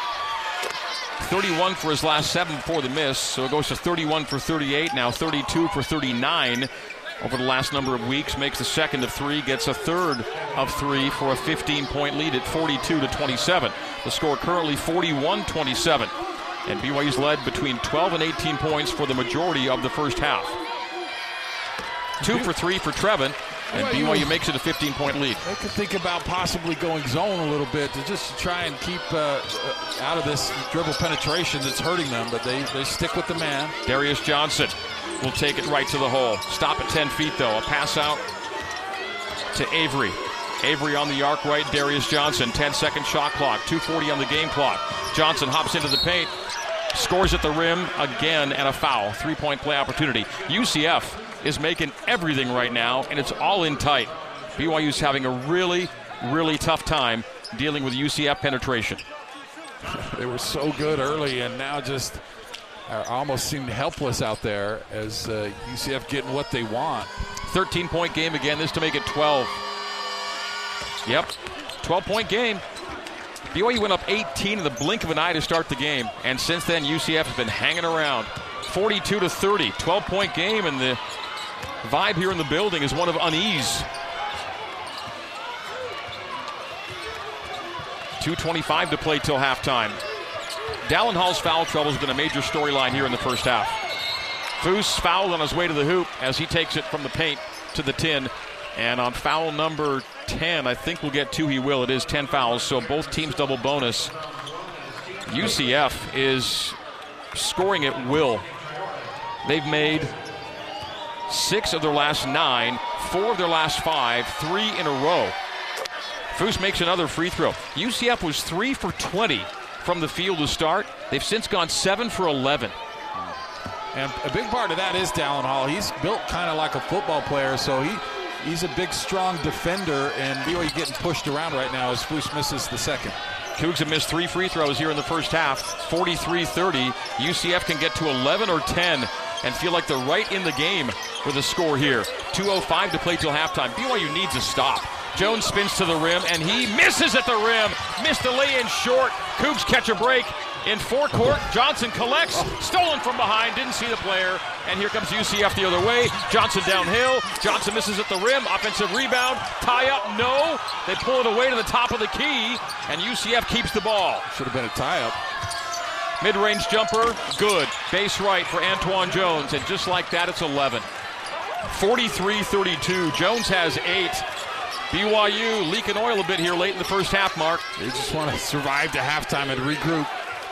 thirty-one for his last seven before the miss, so it goes to thirty-one for thirty-eight, now thirty-two for thirty-nine over the last number of weeks. Makes the second of three, gets a third of three for a fifteen-point lead at forty-two to twenty-seven. The score currently forty-one twenty-seven. And B Y U's led between twelve and eighteen points for the majority of the first half. Two for three for Trevin. And B Y U makes it a fifteen-point lead. They could think about possibly going zone a little bit to just try and keep uh, out of this dribble penetration that's hurting them, but they, they stick with the man. Darius Johnson will take it right to the hole. Stop at ten feet, though. A pass out to Avery. Avery on the arc right, Darius Johnson. ten-second shot clock, two forty on the game clock. Johnson hops into the paint, scores at the rim again, and a foul. Three-point play opportunity. U C F is making everything right now, and it's all in tight. B Y U's having a really, really tough time dealing with U C F penetration. They were so good early, and now just are almost seemed helpless out there as uh, U C F getting what they want. thirteen-point game again, this to make it twelve. Yep, twelve-point game. B Y U went up eighteen in the blink of an eye to start the game, and since then U C F has been hanging around. forty-two to thirty, twelve-point game, and the vibe here in the building is one of unease. two twenty-five to play till halftime. Dallin Hall's foul trouble has been a major storyline here in the first half. Foose fouled on his way to the hoop as he takes it from the paint to the tin. And on foul number ten, I think we'll get two, he will. It is ten fouls, so both teams double bonus. U C F is scoring at will. They've made six of their last nine, four of their last five, three in a row. Foose makes another free throw. U C F was three for twenty from the field to start. They've since gone seven for eleven. And a big part of that is Dallin Hall. He's built kind of like a football player, so he he's a big, strong defender, and B Y U getting pushed around right now as Foose misses the second. Cougs have missed three free throws here in the first half. forty-three thirty. U C F can get to eleven or ten and feel like they're right in the game with a score here. two oh five to play till halftime. B Y U needs a stop. Jones spins to the rim, and he misses at the rim. Missed the lay-in short. Cougs catch a break in forecourt. Johnson collects. Stolen from behind. Didn't see the player. And here comes U C F the other way. Johnson downhill. Johnson misses at the rim. Offensive rebound. Tie up. No. They pull it away to the top of the key. And U C F keeps the ball. Should have been a tie-up. Mid-range jumper. Good. Base right for Antoine Jones. And just like that, it's eleven. forty-three thirty-two. Jones has eight. B Y U leaking oil a bit here late in the first half, Mark. They just want to survive to halftime and regroup.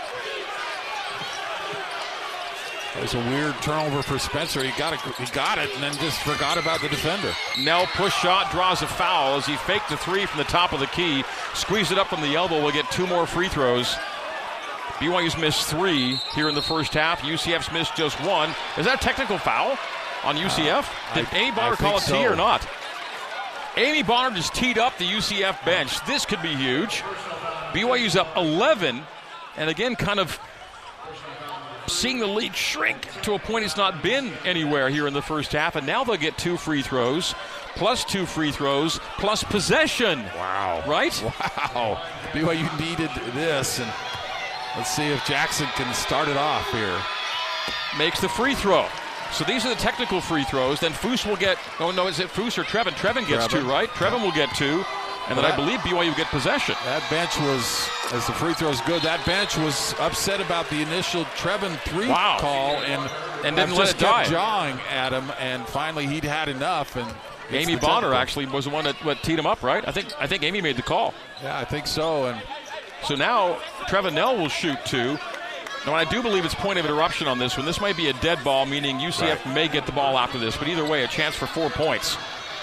It was a weird turnover for Spencer. He got it, he got it, and then just forgot about the defender. Nell push shot, draws a foul as he faked the three from the top of the key. Squeezed it up from the elbow. We'll get two more free throws. B Y U's missed three here in the first half. U C F's missed just one. Is that a technical foul on U C F? Uh, Did Amy Bonner call a tee so. or not? Amy Bonner just teed up the U C F bench. This could be huge. B Y U's up eleven, and again kind of seeing the lead shrink to a point it's not been anywhere here in the first half, and now they'll get two free throws, plus two free throws, plus possession. Wow. Right? Wow. B Y U needed this, and let's see if Jackson can start it off here. Makes the free throw. So these are the technical free throws. Then Foose will get, oh no, is it Foose or Trevin? Trevin gets Trevin. two, right? Trevin will get two. And then that, I believe B Y U will get possession. That bench was, as the free throw is good, that bench was upset about the initial Trevin three wow. call and, and didn't just let it die. kept jawing at him, and finally he'd had enough. And Amy Bonner actually was the one that what, teed him up, right? I think I think Amy made the call. Yeah, I think so. And so now Trevin Nell will shoot two. Now, I do believe it's point of interruption on this one. This might be a dead ball, meaning U C F right. may get the ball after this, but either way, a chance for four points.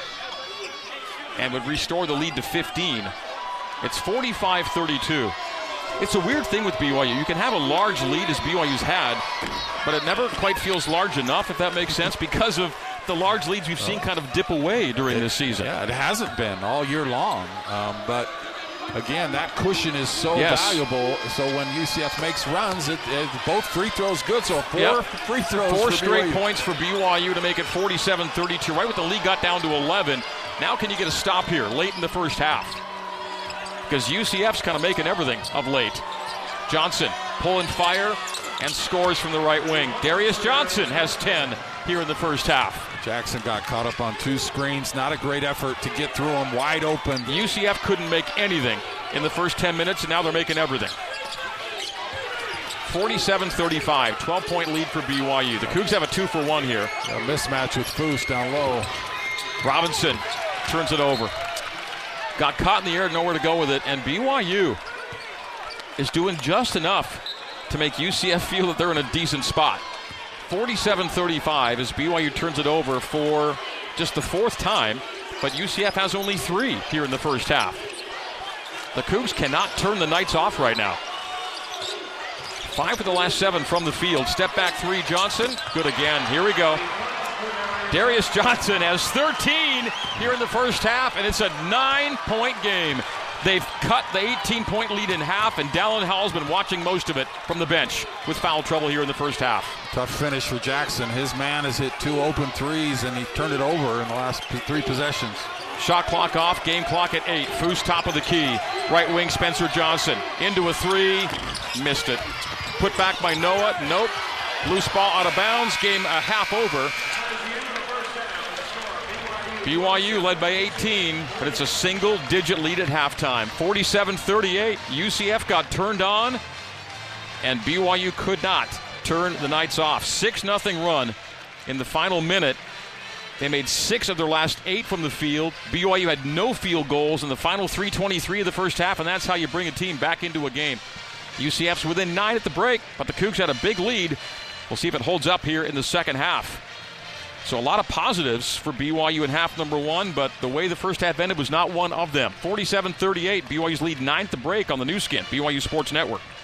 And would restore the lead to fifteen. It's forty-five thirty-two. It's a weird thing with B Y U. You can have a large lead as B Y U's had, but it never quite feels large enough, if that makes sense, because of the large leads we've seen kind of dip away during it, this season. Yeah, it hasn't been all year long, um, but again, that cushion is so yes. valuable. So when U C F makes runs, it, it both free throws good. So four yep. free throws. Four for straight B Y U. points for B Y U to make it forty-seven thirty-two. Right with the lead got down to eleven. Now can you get a stop here late in the first half? Because U C F's kind of making everything of late. Johnson pulling fire and scores from the right wing. Darius Johnson has ten here in the first half. Jackson got caught up on two screens. Not a great effort to get through them wide open. U C F couldn't make anything in the first ten minutes, and now they're making everything. forty-seven thirty-five, twelve-point lead for B Y U. The Cougs have a two for one here. A mismatch with Foose down low. Robinson turns it over. Got caught in the air, nowhere to go with it, and B Y U is doing just enough to make U C F feel that they're in a decent spot. forty-seven thirty-five as B Y U turns it over for just the fourth time, but U C F has only three here in the first half. The Cougs cannot turn the Knights off right now. Five for the last seven from the field. Step back three, Johnson. Good again. Here we go. Darius Johnson has thirteen here in the first half, and it's a nine-point game. They've cut the eighteen-point lead in half, and Dallin Howell's been watching most of it from the bench with foul trouble here in the first half. Tough finish for Jackson. His man has hit two open threes, and he turned it over in the last three possessions. Shot clock off, game clock at eight. Foose top of the key. Right wing Spencer Johnson. Into a three. Missed it. Put back by Noah. Nope. Loose ball out of bounds. Game a half over. B Y U led by eighteen, but it's a single-digit lead at halftime. forty-seven thirty-eight. U C F got turned on, and B Y U could not turn the Knights off. six nothing run in the final minute. They made six of their last eight from the field. B Y U had no field goals in the final three twenty-three of the first half, and that's how you bring a team back into a game. U C F's within nine at the break, but the Cougs had a big lead. We'll see if it holds up here in the second half. So a lot of positives for B Y U in half number one, but the way the first half ended was not one of them. forty-seven thirty-eight, B Y U's lead ninth to break on the new skin, B Y U Sports Network.